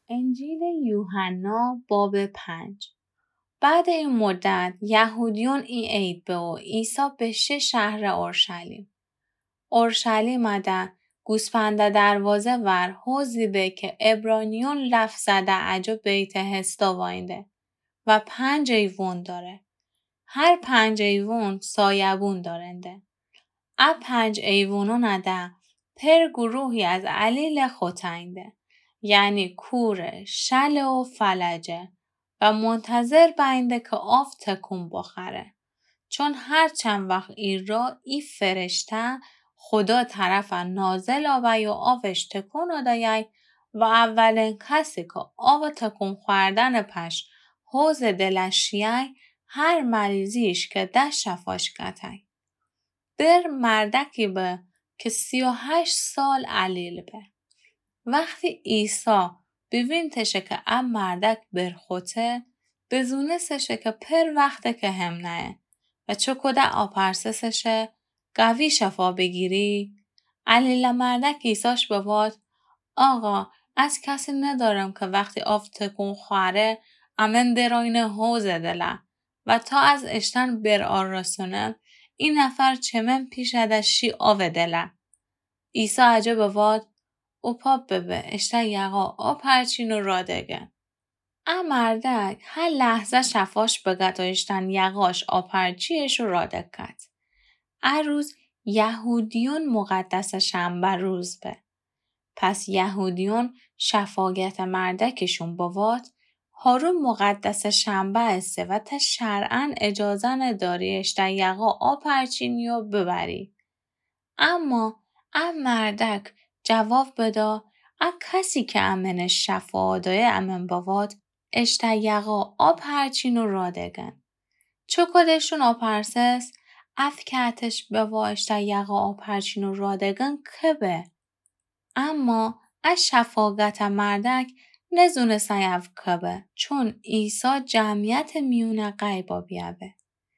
انجیل یوحنا باب 5. بعد این مدت یهودیون این عید به و عیسی به شهر اورشلیم ده گوسپنده دروازه ور حوزی به که ابرانیون لفظ زده عجب بیت هستا واینده و 5 ایوون داره. هر 5 ایوون سایبون دارنده. 5 ایوونون ده پر گروهی از علیل خوتنده. یعنی کوره، شله و فلجه و منتظر بینده که آف تکون بخره. چون هر چند وقت ای فرشته خدا طرف نازل آبی و آفش تکون آدایی و اولین کسی که آب تکون خوردن پش حوز دلشیای هر مریضیش که ده شفاش کتای. بر مردکی به که 38 سال علیل به. وقتی عیسی ببینتشه که مردک برخوته بزونستشه که پر وقته که هم نه و چو کده آپرسسشه قوی شفا بگیری علیل مردک عیساش بواد آقا از کسی ندارم که وقتی آف تکون خواره امن دراین حوزه دله و تا از اشتن بر آرسونه این نفر چمن پیش شی آوه دله. عیسی عجب بواد او پاپ ببه اشته یقا آپرچین و رادگه. مردک هر لحظه شفاش بگت و اشتن یقاش آپرچیش و رادگت. روز یهودیون مقدس شنبه روز به. پس یهودیون شفاگت مردکشون بواد هارون مقدس شنبه استه و تا شرعن اجازه نداری اشته یقا آپرچینیو ببری. اما مردک جواب بدا کسی که امنش شفا دایه امن بواد اشته یقا آپرچینو رادگن. چو کدشون آپرسس افکتش بوا اشته یقا آپرچینو رادگن که به. اما از شفاگت مردک نزونه سیف که به چون عیسی جمعیت میون غیبا بیابه.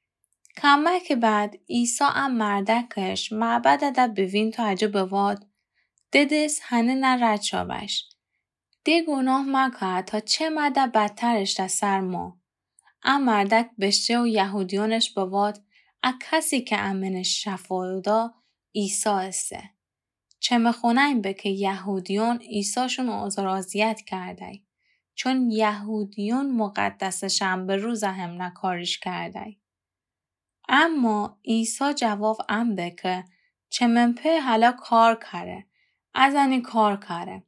کمک بعد عیسی مردکش معبد ده بوین تا عجب بواد ددس هنه نرد شابش. دی گناه مکه تا چه مده بدترش ده سر ما. مردک بشه و یهودیانش بواد کسی که امنش شفا دا عیسی استه. چه مخونه این به که یهودیون عیساشون آزار اذیت کرده. چون یهودیون مقدس شنبه روز هم نکاریش کرده. اما عیسی جواب بکه چه منپه حالا کار کره. از این کار کره.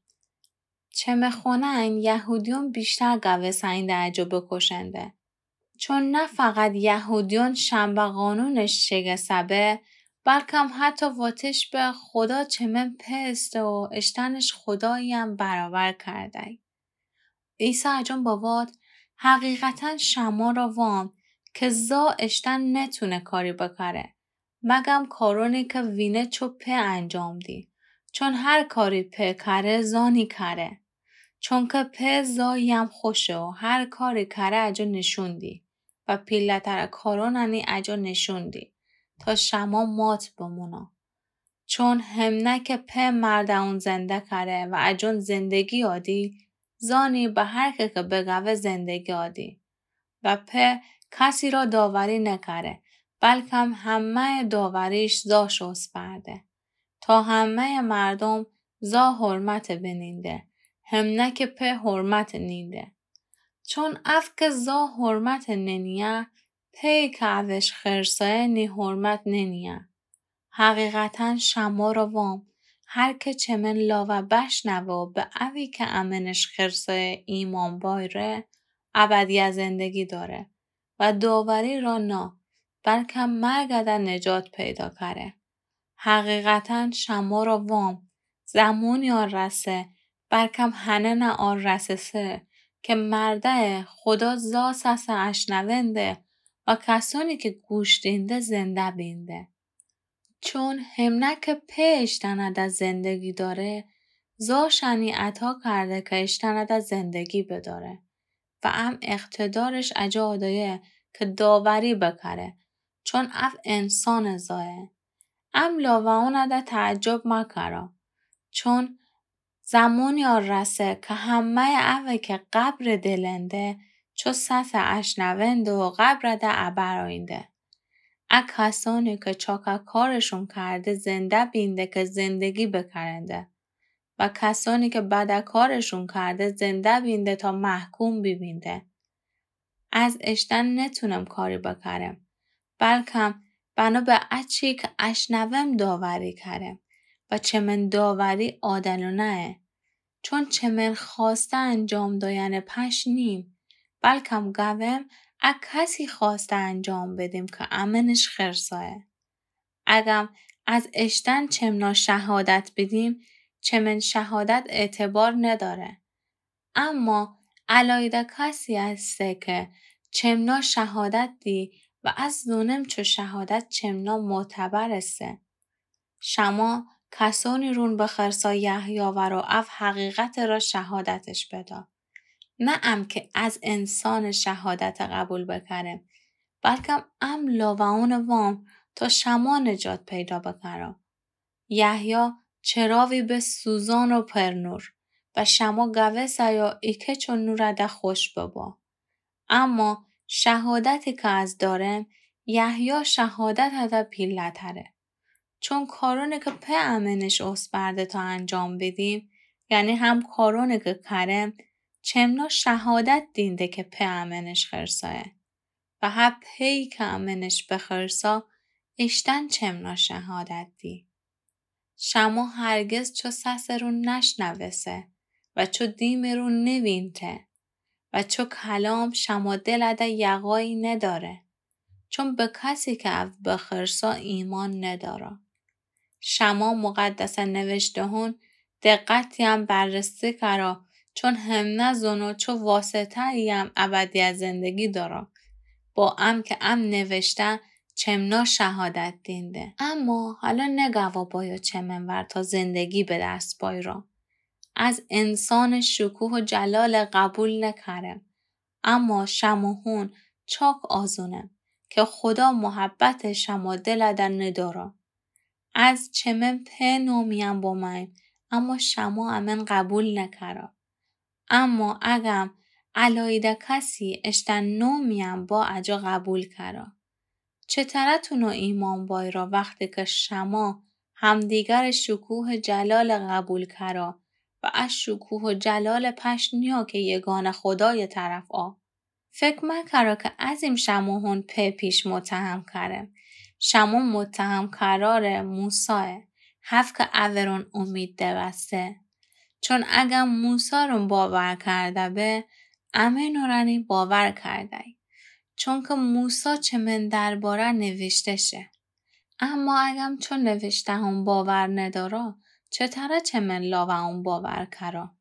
چه مخونه این یهودیون بیشتر گوه سعین ده عجب بکشنده. چون نه فقط یهودیون شنبه قانونش شگسبه بلکه حتی واتش به خدا چه منپه است و اشتنش خدایی هم برابر کرده. عیسی اجان باباد حقیقتا شما را وام که زا اشتن نتونه کاری بکره. مگم کارونی که وینه چو په انجام دی. چون هر کاری په کره زانی کره. چون که په زایی هم خوشه و هر کاری کره اجا نشوندی. و پیلتر کارونانی اجا نشوندی. تا شما مات بمونا. چون همنه که په مردون زنده کره و اجون زندگی آدی. زانی به هر که بگوه زندگی آدی. و په کسی را داوری نکره بلکه همه داوریش زا شوز برده. تا همه مردم زا حرمت بنینده. هم نه که په حرمت نینده. چون افک زا حرمت ننیه پی که اوش خرسایه نی حرمت ننیه. حقیقتا شما را وام هر که چمن لاوه بشنوه و به اوی که امنش خرسایه ایمان بایره ابدی زندگی داره و داوری را نه بلکه مرگ ده نجات پیدا کره. حقیقتا شما را وام زمانی آن رسه بلکه هنه نه آن رسسه که مرده خدا زا سس اشنونده و کسانی که گوش دینده زنده بینده. چون همنه که په اشتند از زندگی داره زا شنی عطا کرده که اشتند از زندگی بداره و اقتدارش اجا آدایه که داوری بکره چون انسان زایه. لاوه اونه ده تعجب مکره چون زمانی رسه که همه اوه که قبر دلنده چو سس اشنونده و قبر ده ابراینده. کسانی که چاکا کارشون کرده زنده بینده که زندگی بکرنده و کسانی که بد کارشون کرده زنده بینده تا محکوم ببینده. از اشتن نتونم کاری بکرم بلکم بنا به اچی که اشنوم داوری کرم و چمن داوری عادلانه چون چمن خواسته انجام داین پش نیم بلکم گویم کسی خواسته انجام بدیم که امنش خرساه. اگم از اشتن چمنا شهادت بدیم چمن شهادت اعتبار نداره. اما علایده کسی هسته که چمنا شهادت دی و از دونم چو شهادت چمنا معتبر هسته. شما کسانی رون به خرسا یحیی و رو اف حقیقت را شهادتش بدا. نه ام که از انسان شهادت قبول بکرم بلکم ام لاوان وام تا شما نجات پیدا بکرم. یحیی چراوی به سوزان و پرنور و شما گوه سیا ایکه چون نورده خوش ببا. اما شهادتی که از دارم یحیی شهادت هده پیلتره. چون کارونه که په امنش اسپرده تا انجام بدیم یعنی هم کارونه که کرم چمنا شهادت دینده که په امنش خرساه و هم پی که امنش بخرسا اشتن چمنا شهادت دی. شما هرگز چو سسرون نشنوسه و چو دیمرون نوینته و چو کلام شما دلده یقایی نداره چون به کسی که او بخرسا ایمان نداره. شما مقدس نوشته هون دقتی هم بررسی کرا چون هم نزونو چو واسطه ایم ابدی زندگی دارا با ام که ام نوشته چمنا شهادت دینده. اما حالا نگوا باید چمن ور تا زندگی به دست بای را. از انسان شکوه و جلال قبول نکرم اما شماهون چاک آزونم که خدا محبت شما دلدن ندارا. از چمن په نومیم با من اما شما امن قبول نکرا. اما اگم علایده کسی اشتن نومیم با اجا قبول کرا. چطرتونو ایمان بای را وقتی که شما همدیگر شکوه جلال قبول کرا و از شکوه و جلال پشنیا که یگان خدای طرف فکر مکرا که از این شماهون په پیش متهم کرم. شما متهم کرار موساه هفت که اورون امید دوسته. چون اگه موسی رو باور کرده به امین رنی باور کرده. چون که موسی چمن درباره نوشته شه. اما اگم چون نوشته هم باور نداره چطوره چمن لاوه هم باور کرا.